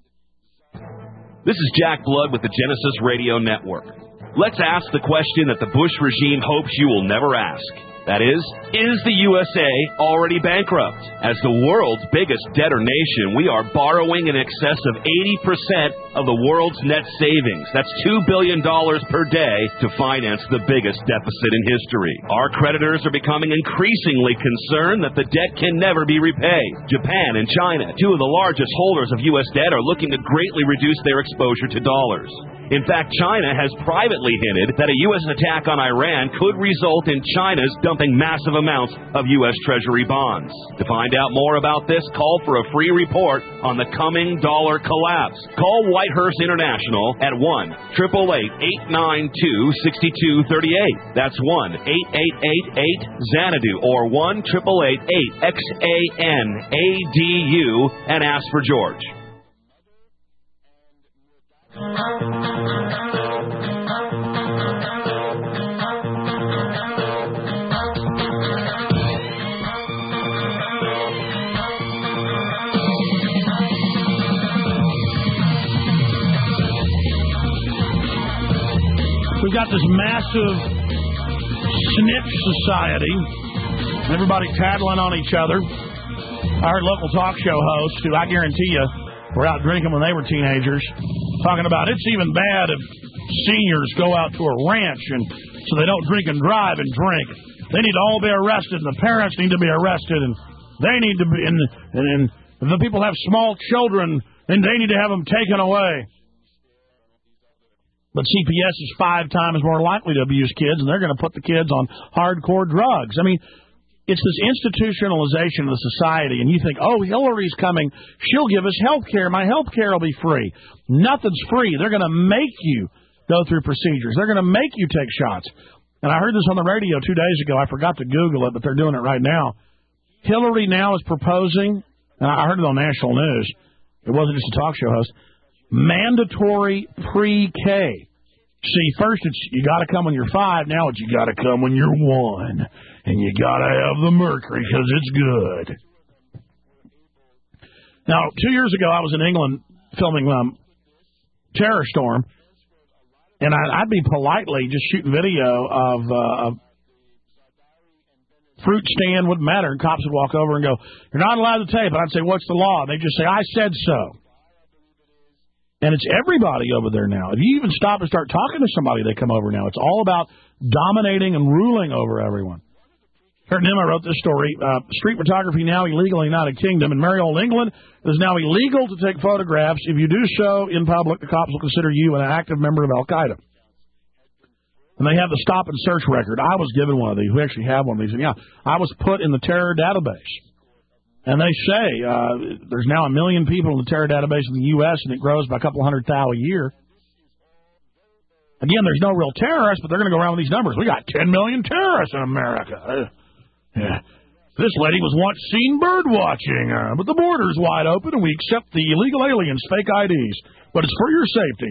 This is Jack Blood with the Genesis Radio Network. Let's ask the question that the Bush regime hopes you will never ask. That is the USA already bankrupt? As the world's biggest debtor nation, we are borrowing in excess of 80% of the world's net savings. That's $2 billion per day to finance the biggest deficit in history. Our creditors are becoming increasingly concerned that the debt can never be repaid. Japan and China, two of the largest holders of U.S. debt, are looking to greatly reduce their exposure to dollars. In fact, China has privately hinted that a U.S. attack on Iran could result in China's dumping massive amounts of U.S. Treasury bonds. To find out more about this, call for a free report on the coming dollar collapse. Call Whitehurst International at 1-888-892-6238. That's 1-888-8-XANADU or 1-888-8-XANADU and ask for George. We've got this massive snitch society. Everybody tattling on each other. I heard local talk show hosts, who I guarantee you were out drinking when they were teenagers, talking about it's even bad if seniors go out to a ranch and so they don't drink and drive and drink. They need to all be arrested, and the parents need to be arrested, and they need to be, and the people have small children, and they need to have them taken away. But CPS is 5 times more likely to abuse kids, and they're going to put the kids on hardcore drugs. I mean, it's this institutionalization of the society, and you think, oh, Hillary's coming. She'll give us health care. My health care will be free. Nothing's free. They're going to make you go through procedures. They're going to make you take shots. And I heard this on the radio 2 days ago. I forgot to Google it, but they're doing it right now. Hillary now is proposing, and I heard it on national news. It wasn't just a talk show host. Mandatory pre-K. See, first it's you got to come when you're 5. Now it's you got to come when you're 1. And you got to have the mercury because it's good. Now, 2 years ago, I was in England filming Terror Storm. And I'd be politely just shooting video of a fruit stand, wouldn't matter. And cops would walk over and go, you're not allowed to tape. And I'd say, what's the law? And they'd just say, I said so. And it's everybody over there now. If you even stop and start talking to somebody, they come over now. It's all about dominating and ruling over everyone. Kurt Nim, I wrote this story. Street photography now illegal in the United Kingdom. In merry old England, it is now illegal to take photographs. If you do so in public, the cops will consider you an active member of Al-Qaeda. And they have the stop and search record. I was given one of these. We actually have one of these. And yeah, I was put in the terror database. And they say there's now 1 million people in the terror database in the U.S., and it grows by a couple 100,000 a year. Again, there's no real terrorists, but they're going to go around with these numbers. We got 10 million terrorists in America. Yeah. This lady was once seen bird watching, but the border's wide open, and we accept the illegal aliens' fake IDs. But it's for your safety.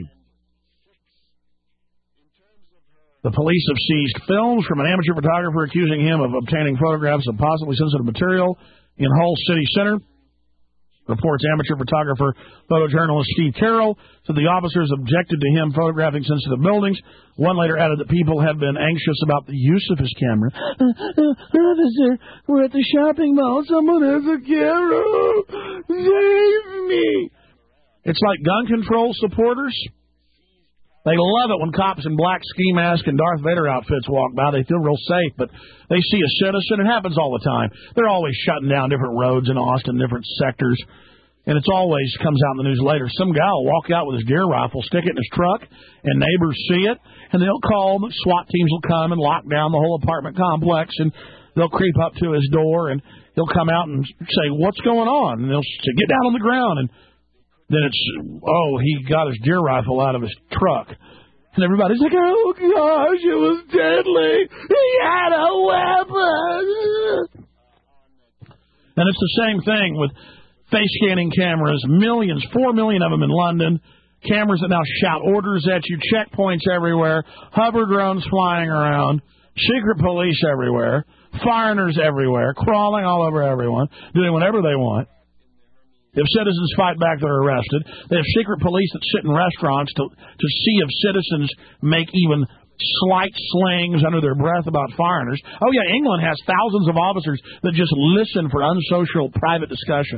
The police have seized films from an amateur photographer accusing him of obtaining photographs of possibly sensitive material in Hull City Center. Reports amateur photographer, photojournalist Steve Carroll said the officers objected to him photographing sensitive buildings. One later added that people have been anxious about the use of his camera. Officer, we're at the shopping mall. Someone has a camera. Save me. It's like gun control supporters. They love it when cops in black ski masks and Darth Vader outfits walk by. They feel real safe, but they see a citizen. It happens all the time. They're always shutting down different roads in Austin, different sectors, and it's always comes out in the news later. Some guy will walk out with his deer rifle, stick it in his truck, and neighbors see it, and they'll call them. SWAT teams will come and lock down the whole apartment complex, and they'll creep up to his door, and he'll come out and say, what's going on? And they'll say, get down on the ground, and then it's, oh, he got his deer rifle out of his truck. And everybody's like, oh, gosh, it was deadly. He had a weapon. And it's the same thing with face scanning cameras. Millions, 4 million of them in London. Cameras that now shout orders at you, checkpoints everywhere, hover drones flying around, secret police everywhere, foreigners everywhere, crawling all over everyone, doing whatever they want. If citizens fight back, they're arrested. They have secret police that sit in restaurants to see if citizens make even slight slings under their breath about foreigners. Oh, yeah, England has thousands of officers that just listen for unsocial private discussions.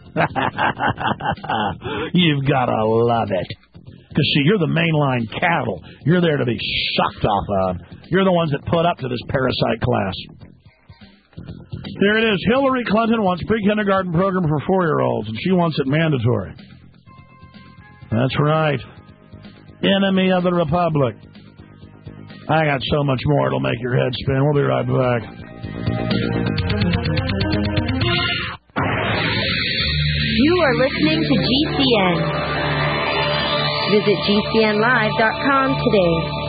You've got to love it. Because, see, you're the mainline cattle. You're there to be sucked off of. You're the ones that put up to this parasite class. Here it is. Hillary Clinton wants pre-kindergarten program for 4-year-olds, and she wants it mandatory. That's right. Enemy of the Republic. I got so much more it'll make your head spin. We'll be right back. You are listening to GCN. Visit GCNlive.com today.